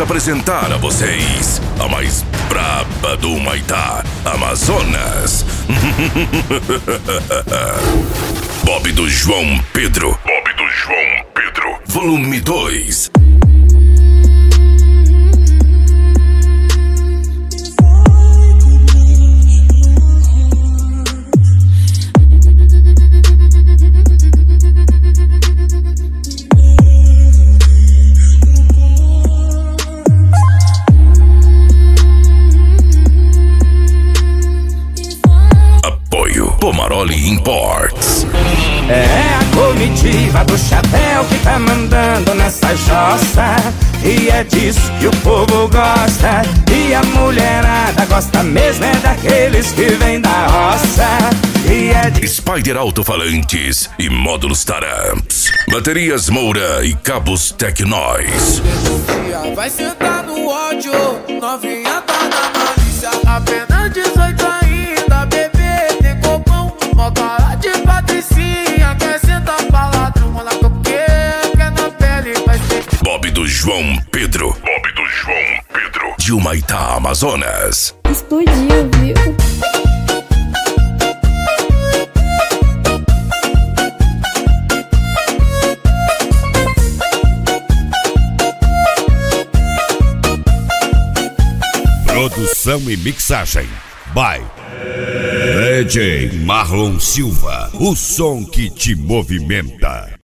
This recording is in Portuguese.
Vamos apresentar a vocês a mais braba do Humaitá, Amazonas. Bob do João Pedro. Bob do João Pedro. Volume 2. Pomaroli Imports. É a comitiva do chapéu que tá mandando nessa jossa, e é disso que o povo gosta. E a mulherada gosta mesmo é daqueles que vêm da roça. E é de Spider Alto-falantes e módulos Taramps, baterias Moura e cabos Tecnóis. Vai sentar no ódio, novinha tá na malícia. Apenas 18 ainda, bebê, tem copão. Mó cara de patricinha, quer sentar pra ladrão. Ela quer na pele, vai ser Bob do João Pedro. Bob do João Pedro. De Humaitá, Amazonas. Explodiu, viu? Produção e mixagem by DJ Marlon Silva, o som que te movimenta.